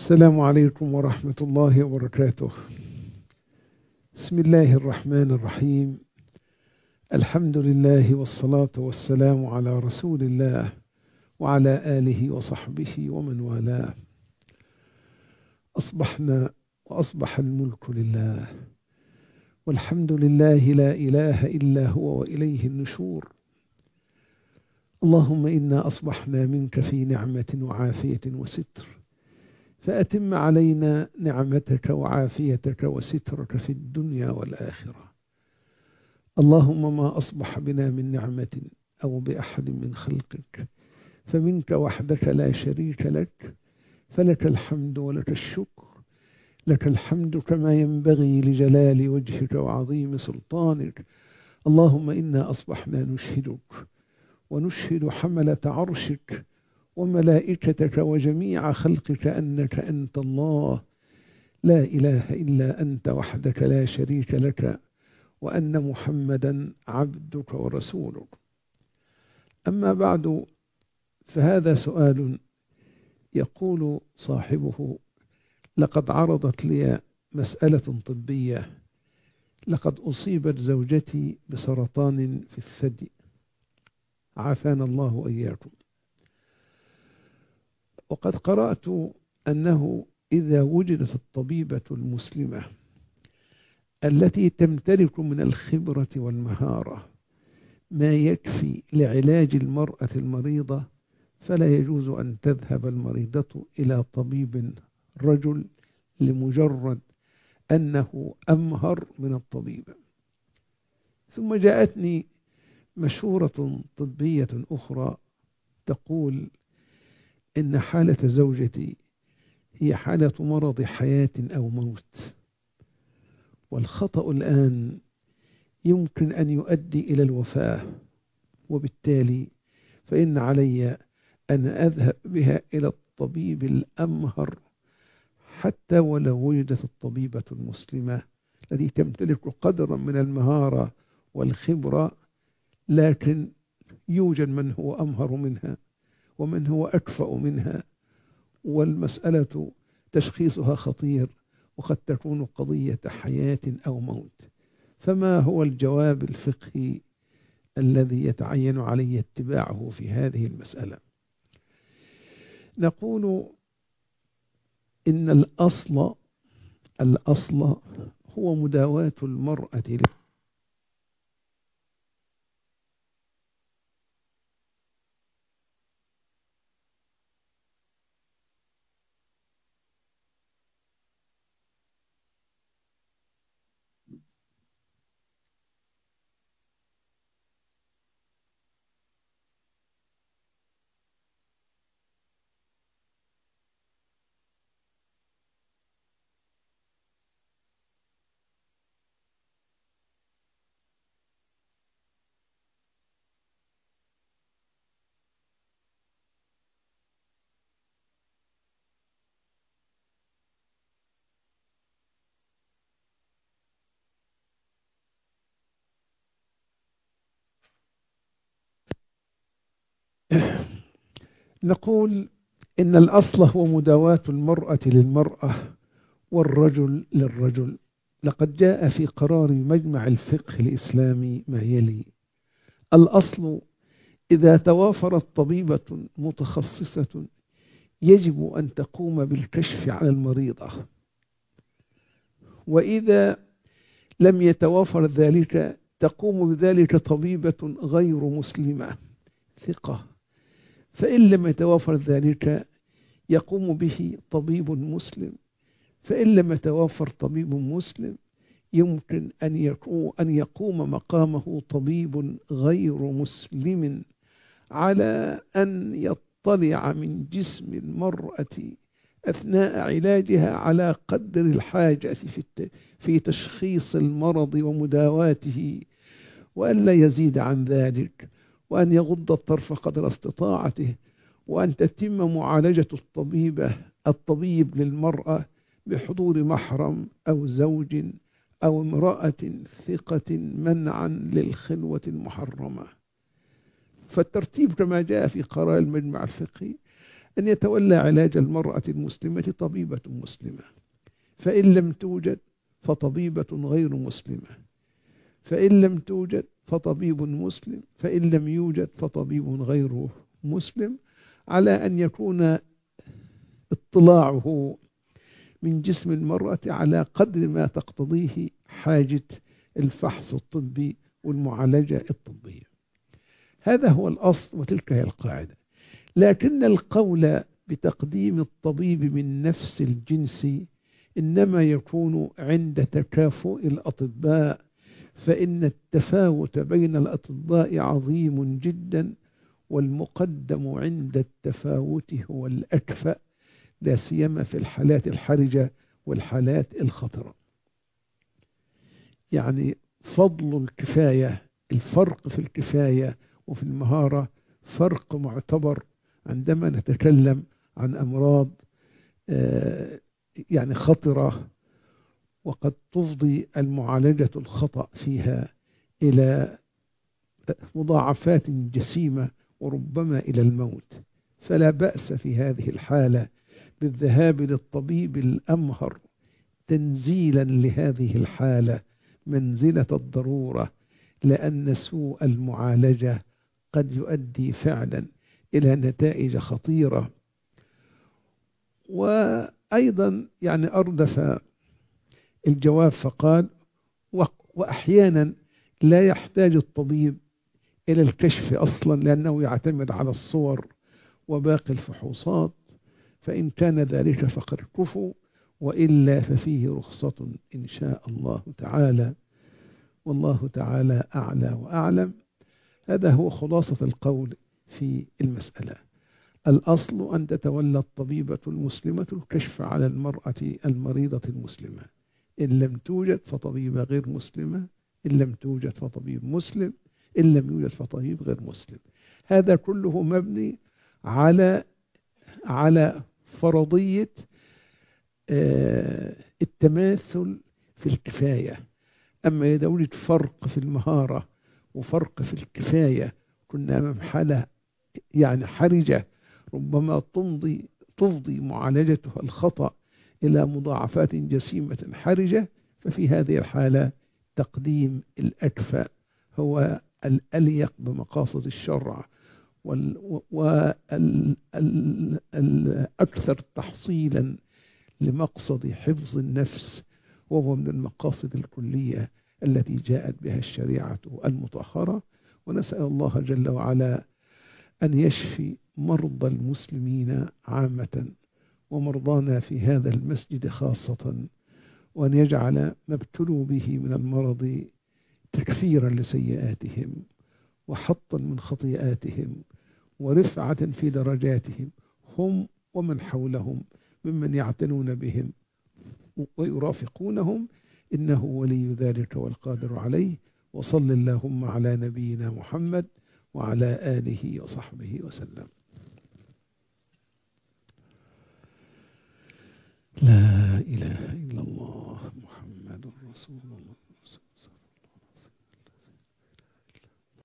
السلام عليكم ورحمة الله وبركاته. بسم الله الرحمن الرحيم. الحمد لله والصلاة والسلام على رسول الله وعلى آله وصحبه ومن والاه. أصبحنا وأصبح الملك لله، والحمد لله لا إله إلا هو وإليه النشور. اللهم إنا أصبحنا منك في نعمة وعافية وستر، فأتم علينا نعمتك وعافيتك وسترك في الدنيا والآخرة. اللهم ما أصبح بنا من نعمة أو بأحد من خلقك فمنك وحدك لا شريك لك، فلك الحمد ولك الشكر. لك الحمد كما ينبغي لجلال وجهك وعظيم سلطانك. اللهم إنا أصبحنا نشهدك ونشهد حملة عرشك وملائكتك وجميع خلقك أنك أنت الله لا إله إلا أنت وحدك لا شريك لك، وأن محمدا عبدك ورسولك. أما بعد، فهذا سؤال يقول صاحبه: لقد عرضت لي مسألة طبية، لقد أصيبت زوجتي بسرطان في الثدي، عافانا الله وإياكم. وقد قرأت أنه إذا وجدت الطبيبة المسلمة التي تمتلك من الخبرة والمهارة ما يكفي لعلاج المرأة المريضة، فلا يجوز أن تذهب المريضة إلى طبيب رجل لمجرد أنه أمهر من الطبيبة. ثم جاءتني مشورة طبية أخرى تقول إن حالة زوجتي هي حالة مرض حياة أو موت، والخطأ الآن يمكن أن يؤدي إلى الوفاة، وبالتالي فإن علي أن أذهب بها إلى الطبيب الأمهر، حتى ولو وجدت الطبيبة المسلمة التي تمتلك قدرا من المهارة والخبرة، لكن يوجد من هو أمهر منها ومن هو أكفأ منها، والمسألة تشخيصها خطير، وقد تكون قضية حياة أو موت. فما هو الجواب الفقهي الذي يتعين علي اتباعه في هذه المسألة؟ نقول إن الأصل هو مداواة المرأة نقول إن الأصل هو مداواة المرأة للمرأة والرجل للرجل. لقد جاء في قرار مجمع الفقه الإسلامي ما يلي: الأصل إذا توافرت طبيبة متخصصة يجب أن تقوم بالكشف على المريضة، وإذا لم يتوافر ذلك تقوم بذلك طبيبة غير مسلمة ثقة، فإن لم يتوافر ذلك يقوم به طبيب مسلم، فإن لم يتوافر طبيب مسلم يمكن أن يقوم مقامه طبيب غير مسلم، على أن يطلع من جسم المرأة أثناء علاجها على قدر الحاجة في تشخيص المرض ومداواته، وأن لا يزيد عن ذلك، وأن يغض الطرف قدر استطاعته، وأن تتم معالجة الطبيب للمرأة بحضور محرم أو زوج أو امرأة ثقة، منعا للخلوة المحرمة. فالترتيب كما جاء في قرار المجمع الفقهي أن يتولى علاج المرأة المسلمة طبيبة مسلمة، فإن لم توجد فطبيبة غير مسلمة، فإن لم توجد فطبيب مسلم، فإن لم يوجد فطبيب غير مسلم، على أن يكون اطلاعه من جسم المرأة على قدر ما تقتضيه حاجة الفحص الطبي والمعالجة الطبية. هذا هو الأصل وتلك هي القاعدة. لكن القول بتقديم الطبيب من نفس الجنس إنما يكون عند تكافؤ الأطباء، فإن التفاوت بين الأطباء عظيم جدا، والمقدم عند التفاوت هو الأكفأ، لا سيما في الحالات الحرجة والحالات الخطرة. يعني فضل الكفاية، الفرق في الكفاية وفي المهارة فرق معتبر عندما نتكلم عن أمراض يعني خطرة، وقد تفضي المعالجة الخطأ فيها إلى مضاعفات جسيمة وربما إلى الموت. فلا بأس في هذه الحالة بالذهاب للطبيب الأمهر تنزيلا لهذه الحالة منزلة الضرورة، لأن سوء المعالجة قد يؤدي فعلا إلى نتائج خطيرة. وأيضا يعني أردف الجواب فقال: وأحيانا لا يحتاج الطبيب إلى الكشف أصلا، لأنه يعتمد على الصور وباقي الفحوصات، فإن كان ذلك فقد كفوا، وإلا ففيه رخصة إن شاء الله تعالى، والله تعالى أعلى وأعلم. هذا هو خلاصة القول في المسألة. الأصل أن تتولى الطبيبة المسلمة الكشف على المرأة المريضة المسلمة، إن لم توجد فطبيبة غير مسلمة، إن لم توجد فطبيب مسلم، إن لم يوجد فطبيب غير مسلم. هذا كله مبني على فرضية التماثل في الكفاية. أما إذا وجد فرق في المهارة وفرق في الكفاية، كنا أمام حالة يعني حرجة ربما تفضي معالجتها الخطأ إلى مضاعفات جسيمة حرجة، ففي هذه الحالة تقديم الأكفأ هو الأليق بمقاصد الشرع والأكثر تحصيلا لمقصد حفظ النفس، وهو من المقاصد الكلية التي جاءت بها الشريعة المطهرة. ونسأل الله جل وعلا أن يشفي مرضى المسلمين عامة ومرضانا في هذا المسجد خاصة، وأن يجعل ما ابتلوا به من المرض تكفيرا لسيئاتهم وحطا من خطيئاتهم ورفعة في درجاتهم هم ومن حولهم ممن يعتنون بهم ويرافقونهم، إنه ولي ذلك والقادر عليه. وصل اللهم على نبينا محمد وعلى آله وصحبه وسلم. لا